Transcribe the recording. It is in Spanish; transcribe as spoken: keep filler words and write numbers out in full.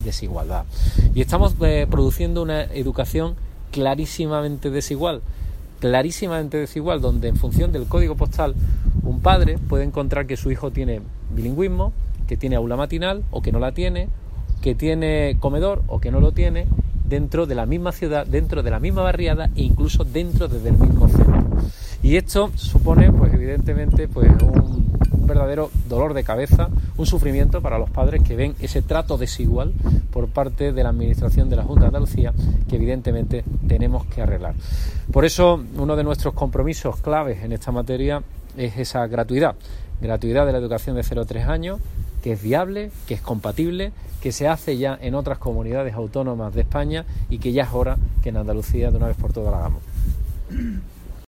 desigualdad. Y estamos eh, produciendo una educación clarísimamente desigual, clarísimamente desigual, donde en función del código postal un padre puede encontrar que su hijo tiene bilingüismo, que tiene aula matinal o que no la tiene, que tiene comedor o que no lo tiene, dentro de la misma ciudad, dentro de la misma barriada e incluso dentro del mismo centro. Y esto supone, pues evidentemente, pues un, un verdadero dolor de cabeza, un sufrimiento para los padres que ven ese trato desigual por parte de la Administración de la Junta de Andalucía, que evidentemente tenemos que arreglar. Por eso, uno de nuestros compromisos claves en esta materia es esa gratuidad, gratuidad de la educación de cero a tres años, que es viable, que es compatible, que se hace ya en otras comunidades autónomas de España y que ya es hora que en Andalucía de una vez por todas la hagamos.